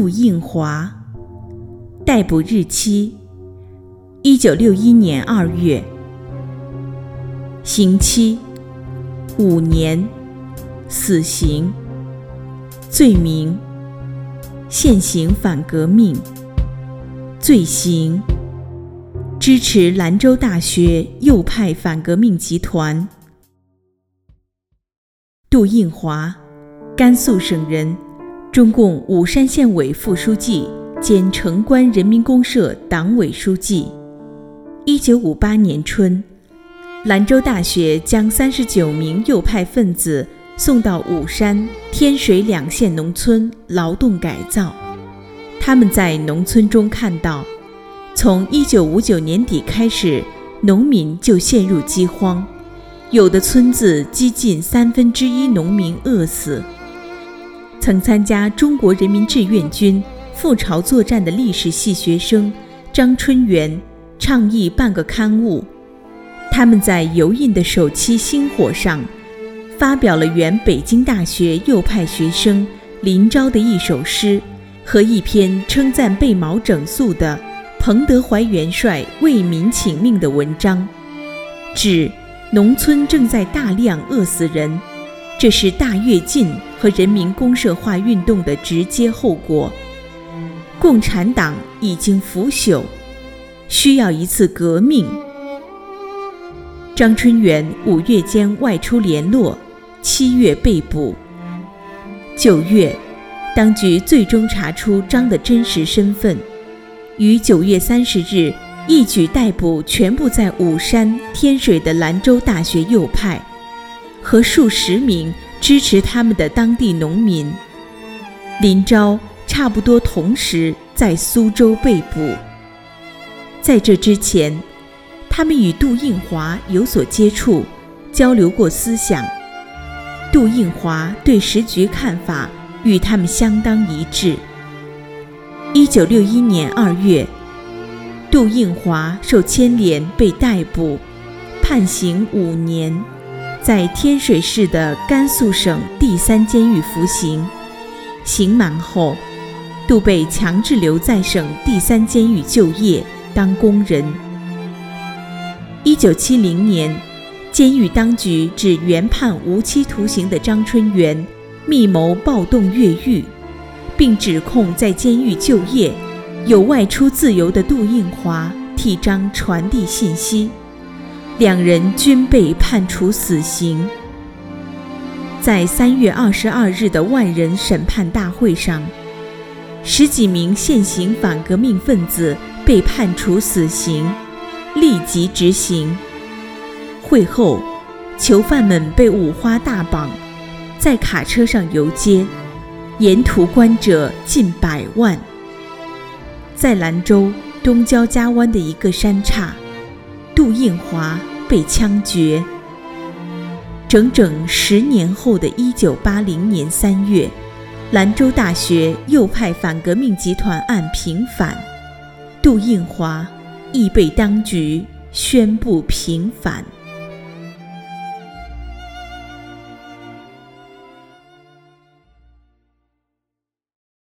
杜应华，逮捕日期1961年2月，刑期5年，死刑。罪名现行反革命。罪行支持兰州大学右派反革命集团。杜应华，甘肃省人，中共武山县委副书记兼城关人民公社党委书记。1958年春，兰州大学将39名右派分子送到武山、天水两县农村劳动改造。他们在农村中看到，从1959年底开始，农民就陷入饥荒，有的村子几近1/3农民饿死。曾参加中国人民志愿军赴朝作战的历史系学生张春元倡议办个刊物，他们在油印的首期星火上发表了原北京大学右派学生林昭的一首诗和一篇称赞被毛整肃的彭德怀元帅为民请命的文章，指农村正在大量饿死人，这是大跃进和人民公社化运动的直接后果。共产党已经腐朽，需要一次革命。张春元5月间外出联络，7月被捕。9月，当局最终查出张的真实身份，于9月30日一举逮捕全部在武山、天水的兰州大学右派和数十名支持他们的当地农民。林昭差不多同时在苏州被捕。在这之前，他们与杜应华有所接触，交流过思想。杜应华对时局看法与他们相当一致。1961年2月，杜应华受牵连被逮捕，判刑5年，在天水市的甘肃省第3监狱服刑。刑满后，杜被强制留在省第3监狱就业当工人。1970年，监狱当局指原判无期徒刑的张春元密谋暴动越狱，并指控在监狱就业有外出自由的杜应华替张传递信息，两人均被判处死刑。在3月22日的万人审判大会上，10几名现行反革命分子被判处死刑，立即执行。会后，囚犯们被五花大绑，在卡车上游街，沿途观者近100万。在兰州东焦家湾的一个山岔，杜应华被枪决。整整10年后的1980年3月，兰州大学右派反革命集团案平反，杜应华亦被当局宣布平反。